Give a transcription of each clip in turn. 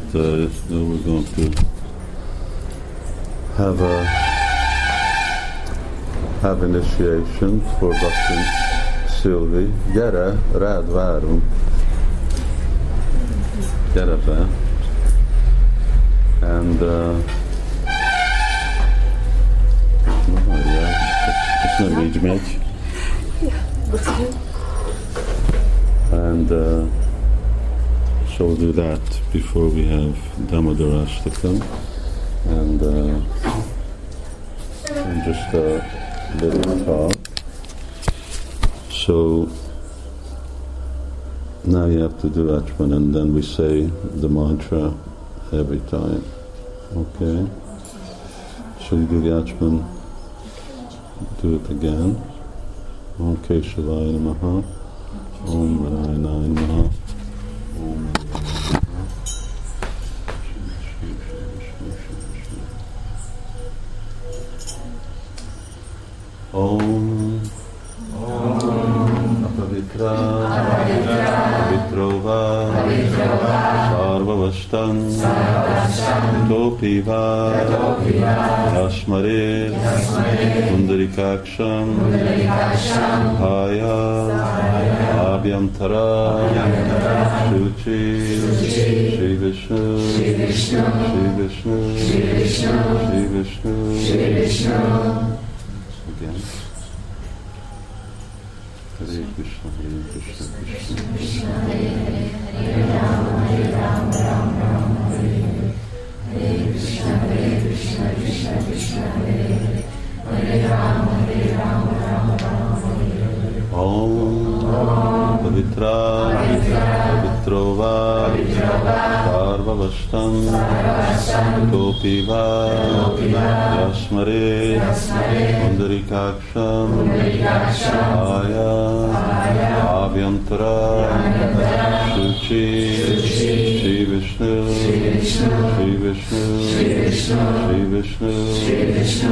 we're going to have initiation for Bhakti Sylvie. Gyere, rád várunk. Gyere be. And ez nem így megy. And so we'll do that before we have Damodarashtakam, and just a little talk. So now you have to do Achman, and then we say the mantra every time. Okay? So you do the Achman, do it again. Om Keshavaya Namaha, Om Narayanaaya Namaha, Om Om Apavitra Pavitrova Sarvavashtan Topiva Yasmare Pundarikaksham Haya Abhyamtara Shuchi Shri Vishnu Shri Vishnu Shri Vishnu. Again. Hare Krishna, Krishna Krishna, Hare Rama, Rama Rama, Hare Krishna, Krishna Krishna, Hare Rama, Rama Rama, Om Pavitra Pavitrova Sarvavashtam Topiva Yasmare Pundarikaksham Aya Abhyantara Shuchi Shri Vishnu Shri Vishnu.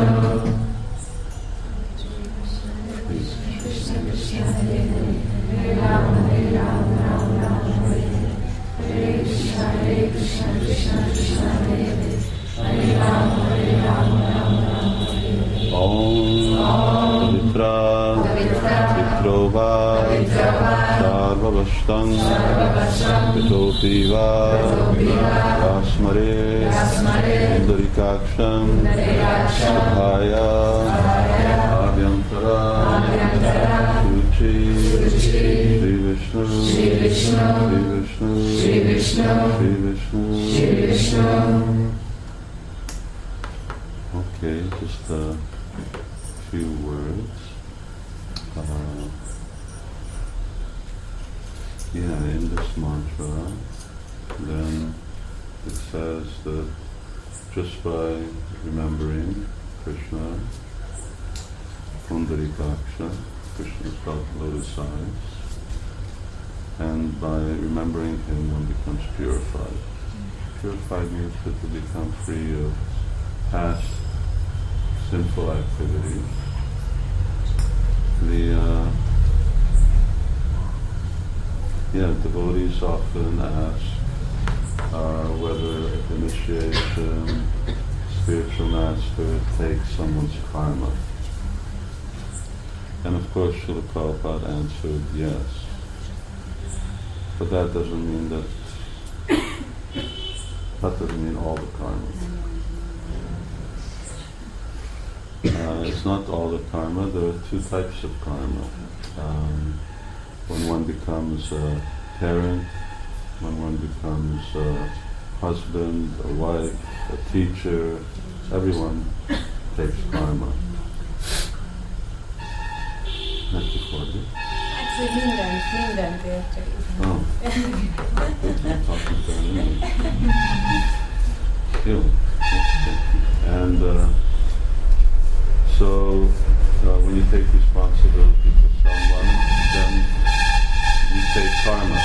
Pavitrova Sarvavashtam Pitopiva Yasmare Pundarikaksham Haya Abhyantara Shuchi Shri Vishnu Shri Vishnu. Okay, just a few words. In this mantra, then it says that just by remembering Krishna, Pundarikaksha, Krishna's lotus eyes, and by remembering him one becomes purified. Purified means that to become free of past sinful activities. Devotees often ask whether initiation, spiritual master takes someone's karma. And of course Srila Prabhupada answered yes. But that doesn't mean all the karma. It's not all the karma. There are two types of karma. When one becomes a parent, when one becomes a husband, a wife, a teacher, everyone takes karma. Not before this. Actually, mindent értek. Oh. And so when you take responsibility for someone, then you take karma.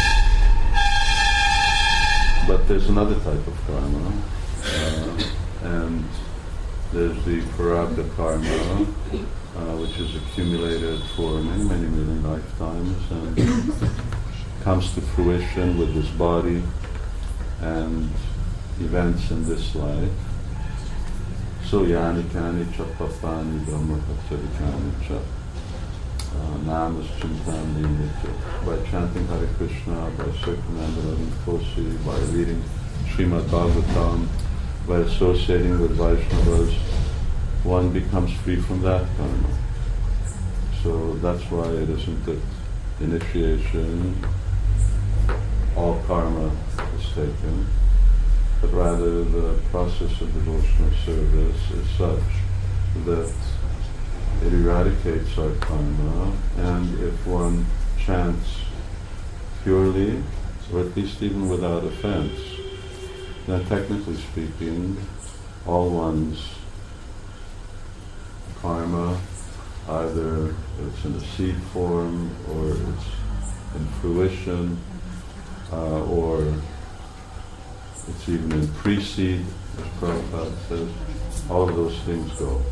But there's another type of karma, and there's the Prarabdha karma, which is accumulated for many, many million lifetimes and comes to fruition with this body, and events in this life. So yani kani cha papani brahma kani cha namas chintani nitya. By chanting Hare Krishna, by circumambulating Tulsi, by reading Srimad Bhagavatam, by associating with Vaishnavas, one becomes free from that karma. So that's why it isn't that initiation, all karma is taken, but rather the process of devotional service is such that it eradicates our karma, and if one chants purely, or at least even without offense, then technically speaking, all one's karma, either it's in a seed form, or it's in fruition, or it's even in pre-seed, as Prabhupada says, all of those things go.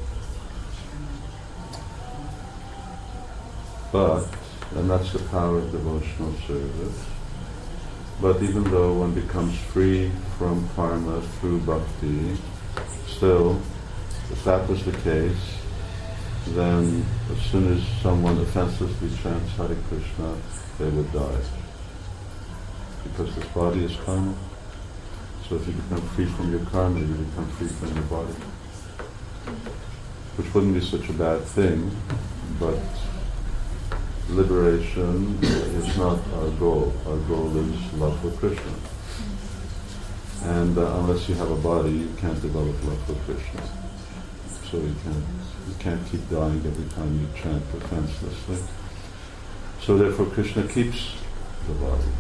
But, and that's the power of devotional service, but even though one becomes free from karma through bhakti, still, if that was the case, then as soon as someone offensively chants Hare Krishna, they would die. Because this body is karma. So if you become free from your karma, you become free from your body. Which wouldn't be such a bad thing, but liberation is not our goal. Our goal is love for Krishna. And unless you have a body, you can't develop love for Krishna. So you can't keep dying every time you chant defenselessly. So therefore Krishna keeps the body.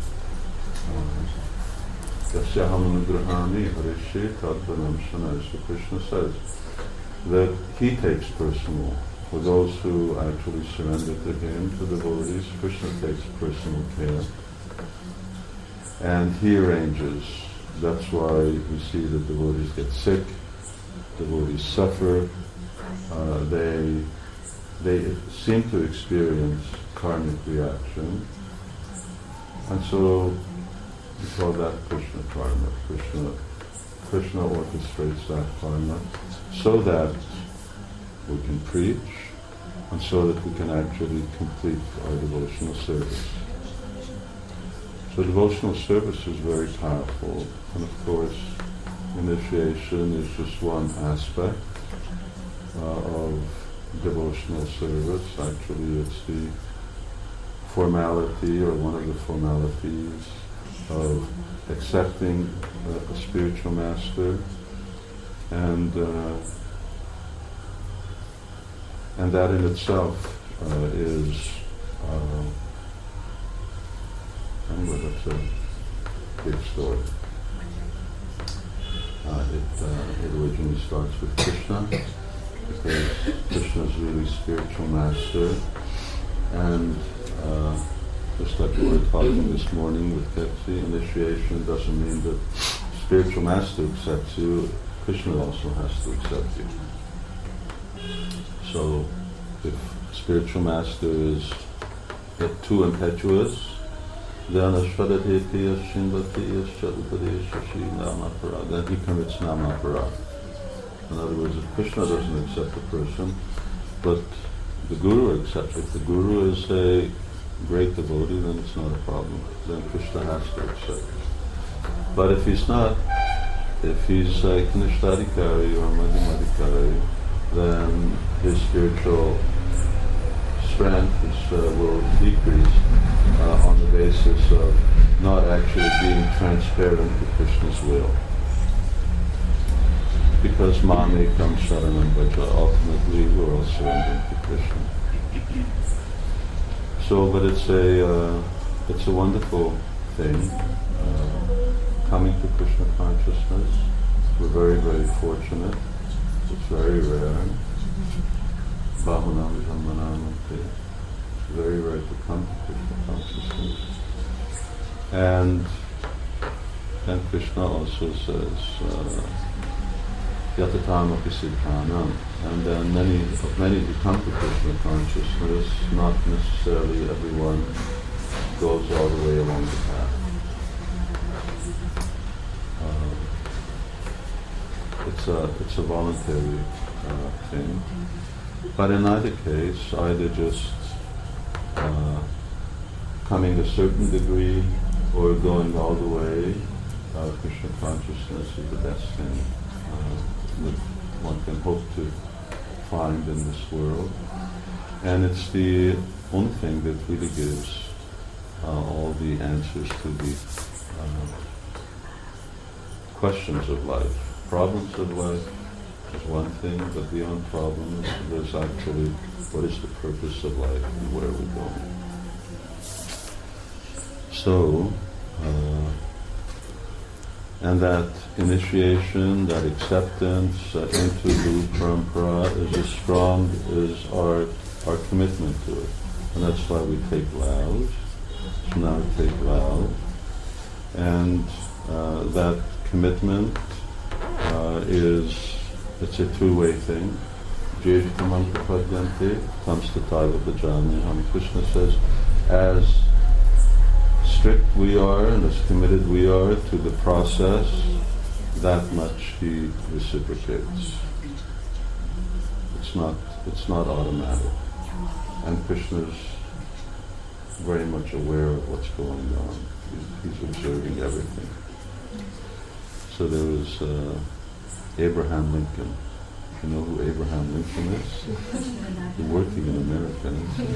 So Krishna says that he takes personal. For those who actually surrender to him, to devotees, Krishna takes personal care. And he arranges. That's why we see that devotees get sick, devotees suffer, they seem to experience karmic reaction. And so we call that Krishna karma. Krishna orchestrates that karma so that we can preach and so that we can actually complete our devotional service. So devotional service is very powerful, and of course initiation is just one aspect of devotional service. Actually it's the formality, or one of the formalities of accepting a spiritual master, and that in itself is anyway, that's a big story. It originally starts with Krishna, because Krishna is really spiritual master, and just like we were talking this morning with Ketsi, initiation doesn't mean that spiritual master accepts you, Krishna also has to accept you. So if spiritual master is too impetuous, then then he commits namapara. In other words, if Krishna doesn't accept a person, but the Guru accepts it, the Guru is a great devotee, then it's not a problem. Then Krishna has to accept it. But if he's not, if he's a Kanishthadikari or Madhyamadikari, then his spiritual strength will decrease on the basis of not actually being transparent to Krishna's will. Because Mamekam Sharanam Bhaja, ultimately we're all surrendering to Krishna. So, but it's a wonderful thing, coming to Krishna consciousness. We're very, very fortunate. It's very rare. Bahunam Dhammanamati. It's very rare to come to Krishna consciousness. And Krishna also says, Yatatamaki Siddhanam. And then many who come to Krishna consciousness, not necessarily everyone goes all the way along the path. it's a voluntary thing. But in either case, either just coming a certain degree or going all the way, Krishna consciousness is the best thing that one can hope to find in this world. And it's the only thing that really gives all the answers to the questions of life. Problems of life is one thing, but beyond problems, there's actually what is the purpose of life and where are we going. So, and that initiation, that acceptance into Guru Parampara is as strong as our commitment to it. And that's why we take vows. So now we take vows. And that commitment it's a two-way thing. Jeshtamam prapadyante tamstataiva bhajamiham. Krishna says, as strict we are and as committed we are to the process, that much he reciprocates. It's not automatic. And Krishna's very much aware of what's going on. He's observing everything. So there was Abraham Lincoln. You know who Abraham Lincoln is? He's working in America.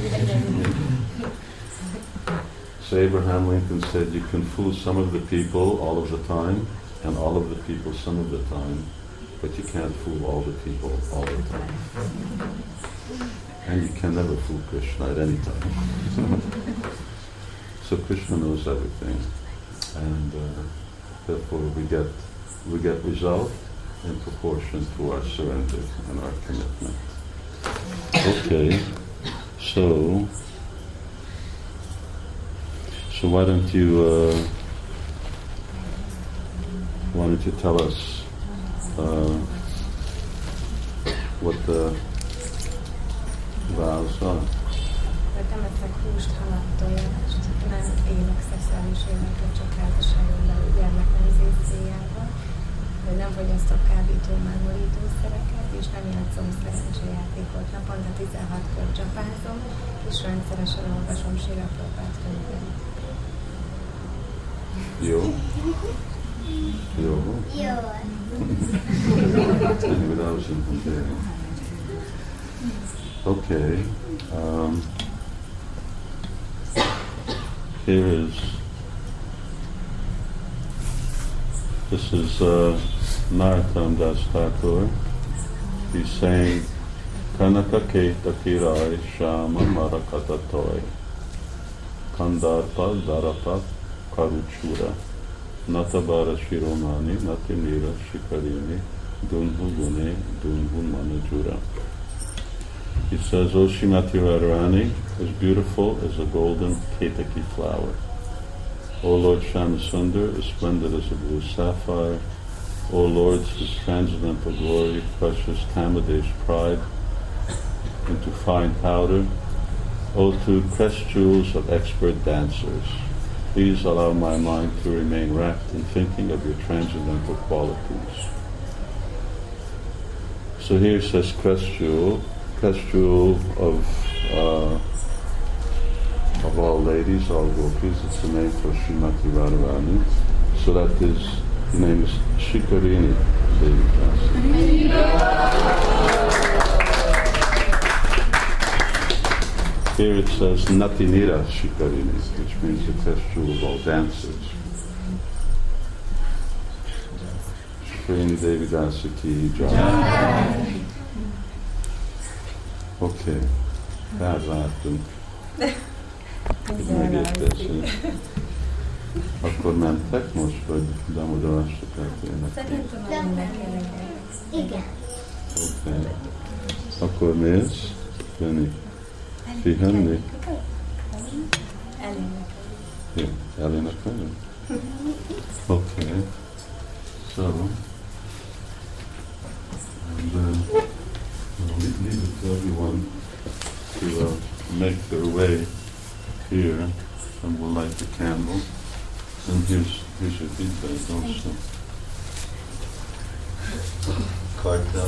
So Abraham Lincoln said, you can fool some of the people all of the time, and all of the people some of the time, but you can't fool all the people all the time. And you can never fool Krishna at any time. So Krishna knows everything, and therefore we get result in proportion to our surrender and our commitment. Okay, so why don't you tell us what the vows are? Nem eszek húst, halat, tojást, nem élek szexuális életet, csak házasságon belül gyermeknevezés céljával, nem fogyasztok kábító, mámorítőszereket, és nem játszom szerencsejátékot. Naponta 16-kor csapázom, és rendszeresen olvasom Srila Prabhupád könyvét. Jó? Jó? Jó. Anyway, that was in Hungarian. Okay. This is Narottam Das Thakur. He's saying, Kanaka Keta Kirai Shama Marakatatoy Kandarpa Darapa Karuchura Natabara Shiromani Natinira Shikarini Dunhu Gune Dunhu Manajura. He says, O Srimati Radharani, as beautiful as a golden ketaki flower. O Lord Shyamasundar, as splendid as a blue sapphire. O Lords, whose transcendental glory crushes Kamadesh pride into fine powder. O two crest jewels of expert dancers, please allow my mind to remain wrapped in thinking of your transcendental qualities. So here it says crest jewel of all ladies, all gopis. It's the name for Srimati Radharani. So that is, the name is Shikarini Devi Dasi. Here it says Natinira Shikarini, which means the crest jewel of all dancers. Shikarini Devi Dasi ki jai. Okay, felváltunk. Megértésünk. Akkor mentek most, vagy Damodar-astakát énekelni? Szerintem mindenkinek. Igen. Oké. Akkor mész? Jönni? Pihenni? Elénekelni. Yeah, elénekelni? Okay. So, and we'll leave it to everyone to make their way here, and we'll light the candle. And here's your feedback also. cartel.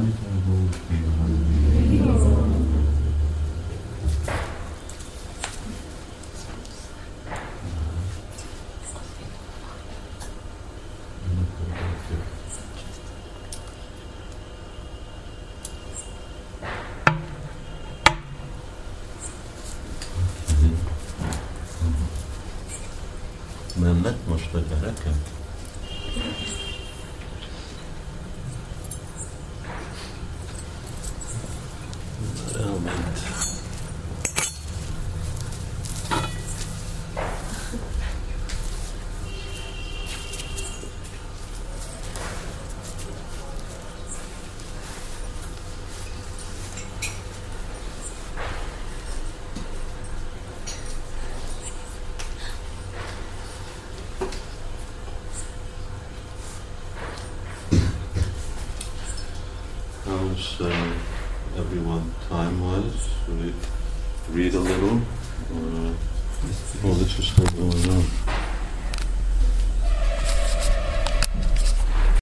Mennek most a gyerekek? Elment. How's everyone time-wise? Should we read a little? Or this is still going on?